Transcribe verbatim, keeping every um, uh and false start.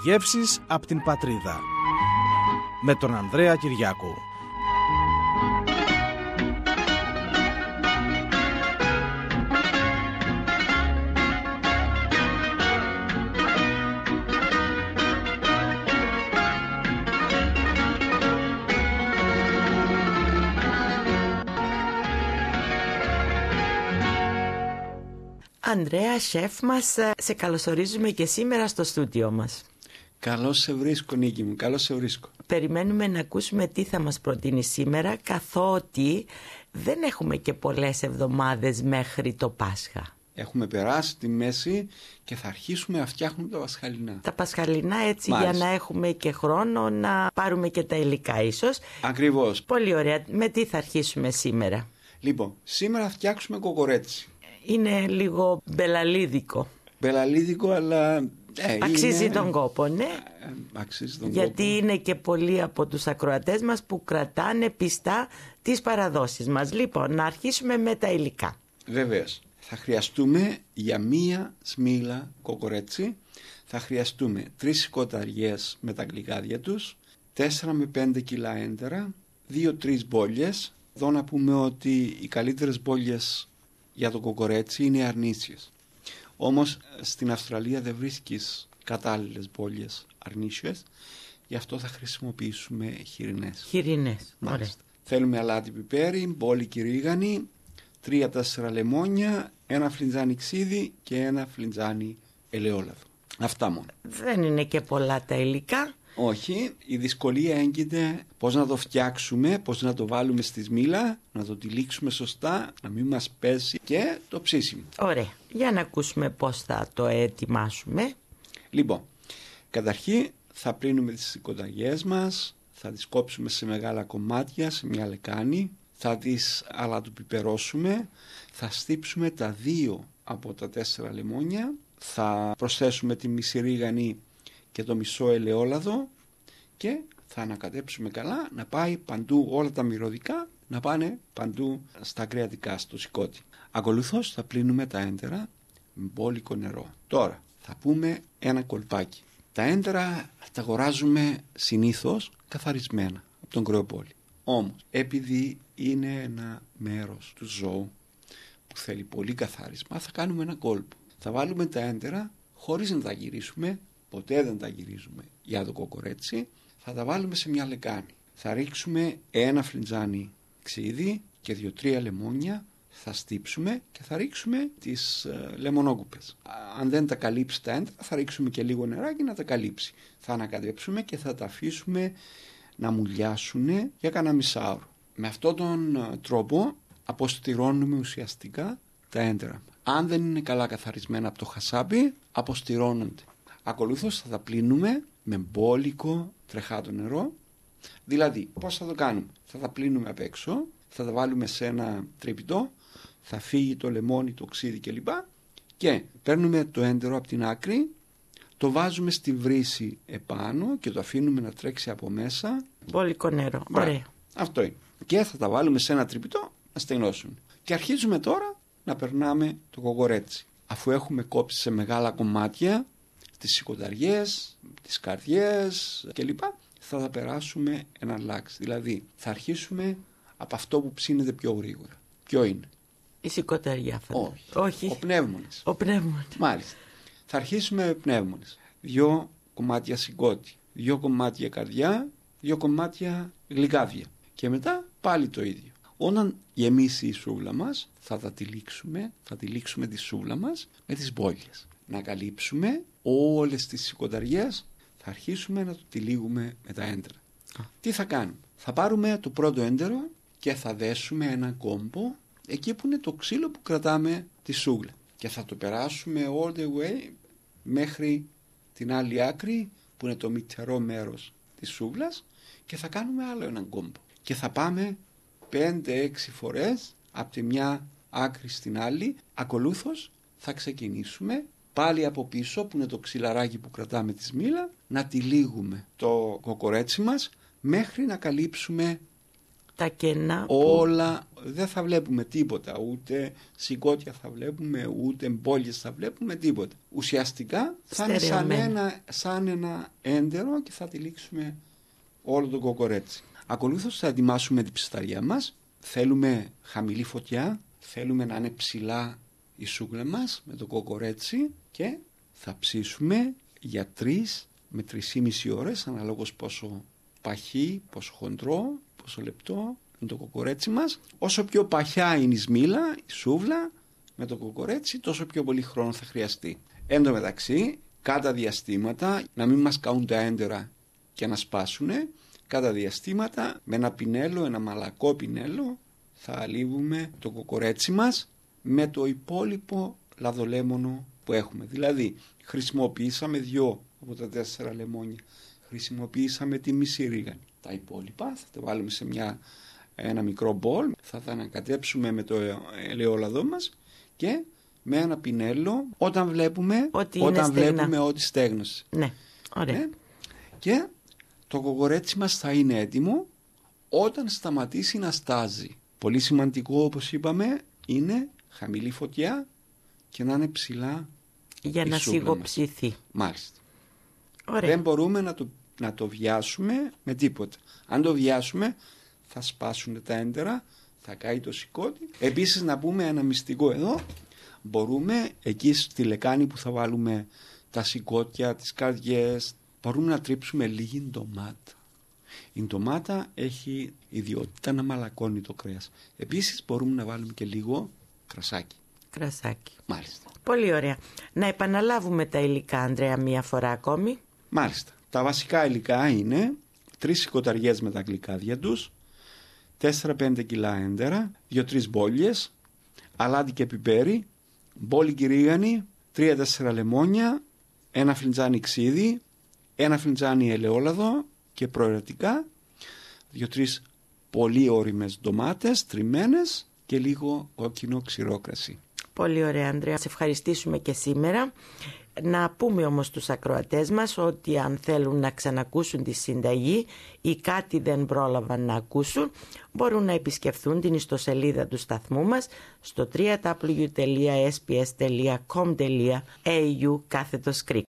Γεύσεις από την πατρίδα με τον Ανδρέα Κυριάκου. Ανδρέα, σεφ μας, σε καλωσορίζουμε και σήμερα στο στούντιό μας. Καλώς σε βρίσκω, Νίκη μου, καλώς σε βρίσκω. Περιμένουμε να ακούσουμε τι θα μας προτείνει σήμερα, καθότι δεν έχουμε και πολλές εβδομάδες μέχρι το Πάσχα. Έχουμε περάσει τη μέση και θα αρχίσουμε να φτιάχνουμε τα πασχαλινά. Τα πασχαλινά, έτσι. Μάλιστα. Για να έχουμε και χρόνο να πάρουμε και τα υλικά ίσως. Ακριβώς. Πολύ ωραία. Με τι θα αρχίσουμε σήμερα? Λοιπόν, σήμερα θα φτιάξουμε κοκορέτσι. Είναι λίγο μπελαλίδικο. Μπελαλίδικο, αλλά... Ε, αξίζει είναι... τον κόπο, ναι. Ε, αξίζει τον Γιατί κόπο. είναι και πολλοί από τους ακροατές μας που κρατάνε πιστά τις παραδόσεις μας. Λοιπόν, να αρχίσουμε με τα υλικά. Βεβαίως. Θα χρειαστούμε για μία σμήλα κοκορέτσι, θα χρειαστούμε τρεις σηκωταριές με τα γλυκάδια τους, τέσσερα με πέντε κιλά έντερα, δύο τρεις μπόλιες. Εδώ να πούμε ότι οι καλύτερες μπόλιες για το κοκορέτσι είναι αρνήσιες. Όμως στην Αυστραλία δεν βρίσκεις κατάλληλες μπόλιες αρνήσιες, γι' αυτό θα χρησιμοποιήσουμε χοιρινές. Χοιρινές, ωραία. Θέλουμε αλάτι πιπέρι, μπόλικη ρίγανη, τρία τέσσερα λεμόνια, ένα φλιτζάνι ξύδι και ένα φλιτζάνι ελαιόλαδο. Αυτά μόνο. Δεν είναι και πολλά τα υλικά. Όχι, η δυσκολία έγκυται πώς να το φτιάξουμε, πώς να το βάλουμε στη σμήλα, να το τυλίξουμε σωστά, να μην μας πέσει, και το ψήσιμο. Ωραία, για να ακούσουμε πώς θα το ετοιμάσουμε. Λοιπόν, καταρχήν θα πλύνουμε τις σηκωταγιές μας, θα τις κόψουμε σε μεγάλα κομμάτια, σε μια λεκάνη, θα τις αλατοπιπερώσουμε, θα στύψουμε τα δύο από τα τέσσερα λεμόνια, θα προσθέσουμε τη μισή ρίγανη και το μισό ελαιόλαδο και θα ανακατέψουμε καλά να πάει παντού, όλα τα μυρωδικά να πάνε παντού στα κρεατικά, στο σηκώτη. Ακολουθώς θα πλύνουμε τα έντερα με μπόλικο νερό. Τώρα θα πούμε ένα κολπάκι. Τα έντερα τα αγοράζουμε συνήθως καθαρισμένα από τον κρεοπόλη. Όμως επειδή είναι ένα μέρος του ζώου που θέλει πολύ καθάρισμα, θα κάνουμε ένα κόλπο. Θα βάλουμε τα έντερα χωρίς να τα γυρίσουμε, ποτέ δεν τα γυρίζουμε για το κοκορέτσι, θα τα βάλουμε σε μια λεκάνη. Θα ρίξουμε ένα φλιτζάνι ξύδι και δύο τρία λεμόνια, θα στύψουμε και θα ρίξουμε τις ε, λεμονόκουπες. Αν δεν τα καλύψει τα έντερα, θα ρίξουμε και λίγο νεράκι να τα καλύψει. Θα ανακατέψουμε και θα τα αφήσουμε να μουλιάσουν για κανένα μισάωρο. Με αυτόν τον ε, τρόπο αποστηρώνουμε ουσιαστικά τα έντερα. Αν δεν είναι καλά καθαρισμένα από το χασάπι, αποστηρώνονται. Ακολούθως θα τα πλύνουμε με μπόλικο τρεχάτο νερό. Δηλαδή, πώς θα το κάνουμε? Θα τα πλύνουμε απ' έξω, θα τα βάλουμε σε ένα τρυπητό, θα φύγει το λεμόνι, το ξύδι κλπ. Και παίρνουμε το έντερο από την άκρη, το βάζουμε στη βρύση επάνω και το αφήνουμε να τρέξει από μέσα. Μπόλικο νερό, ωραία. Αυτό είναι. Και θα τα βάλουμε σε ένα τρυπητό να στεγνώσουν. Και αρχίζουμε τώρα να περνάμε το κοκορέτσι. Αφού έχουμε κόψει σε μεγάλα κομμάτια τις σηκωταριές, τις καρδιές κλπ, θα τα περάσουμε ένα λάξ. Δηλαδή θα αρχίσουμε από αυτό που ψήνεται πιο γρήγορα. Ποιο είναι? Η σηκωταριά. Όχι. Όχι. Ο πνεύμονας. Ο πνεύμονας. Μάλιστα. Θα αρχίσουμε με πνεύμονες. Δύο κομμάτια σηκώτη, δύο κομμάτια καρδιά, δύο κομμάτια γλυκάδια. Και μετά πάλι το ίδιο. Όταν γεμίσει η σούβλα μας, θα τα τυλίξουμε, θα τυλίξουμε τη σούβλα μας με τις μπόλιες. Να καλύψουμε όλες τις σηκωταριές, θα αρχίσουμε να το τυλίγουμε με τα έντερα. Α. Τι θα κάνουμε? Θα πάρουμε το πρώτο έντερο και θα δέσουμε ένα κόμπο εκεί που είναι το ξύλο που κρατάμε τη σούβλα. Και θα το περάσουμε all the way μέχρι την άλλη άκρη που είναι το μυτερό μέρος της σούβλας και θα κάνουμε άλλο έναν κόμπο. Και θα πάμε πέντε έξι φορές από τη μια άκρη στην άλλη. Ακολούθως θα ξεκινήσουμε πάλι από πίσω που είναι το ξυλαράκι που κρατάμε τη σμήλα, να τυλίγουμε το κοκορέτσι μας μέχρι να καλύψουμε τα κενά όλα, δεν θα βλέπουμε τίποτα, ούτε σηκώτια θα βλέπουμε, ούτε μπόλιες θα βλέπουμε, τίποτα. Ουσιαστικά θα είναι σαν ένα, σαν ένα έντερο και θα τυλίξουμε όλο το κοκορέτσι. Ακολούθως θα ετοιμάσουμε την ψισταριά μας. Θέλουμε χαμηλή φωτιά, θέλουμε να είναι ψηλά η σούγκλα μας με το κοκορέτσι και θα ψήσουμε για τρεις με τρεις και μισή ώρες, αναλόγως πόσο παχύ, πόσο χοντρό, πόσο λεπτό με το κοκορέτσι μας. Όσο πιο παχιά είναι η σμήλα, η σούβλα με το κοκορέτσι, τόσο πιο πολύ χρόνο θα χρειαστεί. Εν τω μεταξύ, κατά διαστήματα, να μην μας καούν τα έντερα και να σπάσουνε, κατά διαστήματα με ένα πινέλο, ένα μαλακό πινέλο, θα αλείβουμε το κοκορέτσι μας με το υπόλοιπο λαδολέμονο που έχουμε. Δηλαδή, χρησιμοποιήσαμε δυο από τα τέσσερα λεμόνια, χρησιμοποιήσαμε τη μισή ρίγανη. Τα υπόλοιπα θα τα βάλουμε σε μια, ένα μικρό μπολ, θα τα ανακατέψουμε με το ελαιόλαδο μας και με ένα πινέλο όταν βλέπουμε ότι, όταν βλέπουμε ότι στέγνωσε. Ναι, ωραία. Ναι. Και το κοκορέτσι μας θα είναι έτοιμο όταν σταματήσει να στάζει. Πολύ σημαντικό, όπως είπαμε, είναι χαμηλή φωτιά και να είναι ψηλά για να σιγοψηθεί. Μάλιστα. Ωραία. Δεν μπορούμε να το, να το βιάσουμε με τίποτα. Αν το βιάσουμε θα σπάσουν τα έντερα, θα κάει το σηκώτη. Επίσης να πούμε ένα μυστικό εδώ. Μπορούμε εκεί στη λεκάνη που θα βάλουμε τα σηκώτια, τις καρδιές, μπορούμε να τρίψουμε λίγη ντομάτα. Η ντομάτα έχει ιδιότητα να μαλακώνει το κρέας. Επίσης μπορούμε να βάλουμε και λίγο κρασάκι. Κρασάκι. Μάλιστα. Πολύ ωραία. Να επαναλάβουμε τα υλικά, Ανδρέα, μία φορά ακόμη. Μάλιστα. Τα βασικά υλικά είναι τρεις σηκωταριές με τα γλυκάδια τους, τέσσερα πέντε κιλά έντερα, δύο τρεις μπόλιες, αλάτι και πιπέρι, μπόλικη ρίγανη, τρία τέσσερα λεμόνια, ένα φλιτζάνι ξύδι, ένα φλιτζάνι ελαιόλαδο και προαιρετικά, δύο τρεις πολύ ώριμες ντομάτες τριμμένες και λίγο κόκκινο ξηρό κρασί. Πολύ ωραία, Ανδρέα. Σε ευχαριστήσουμε και σήμερα. Να πούμε όμως στους ακροατές μας ότι αν θέλουν να ξανακούσουν τη συνταγή ή κάτι δεν πρόλαβαν να ακούσουν, μπορούν να επισκεφθούν την ιστοσελίδα του σταθμού μας στο double-u double-u double-u τελεία ες μπι ες τελεία κομ τελεία έι γιου κάθετος Greek.